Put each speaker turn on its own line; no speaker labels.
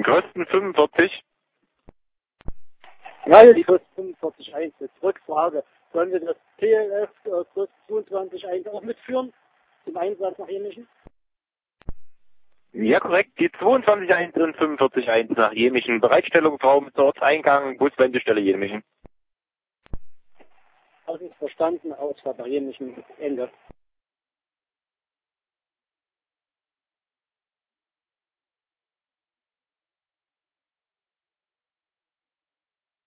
Kosten 45.
Ja, die kostet 45,1. Jetzt Rückfrage. Sollen wir das TLF Kurs 22,1 auch mitführen? Zum Einsatz nach Jemichen?
Ja, korrekt. Die 22,1 und 45,1 nach Jemichen. Bereitstellungsraum, Ortseingang, Buswendestelle Jemichen.
Das ist verstanden, Ausfahrt nach Jemichen, Ende.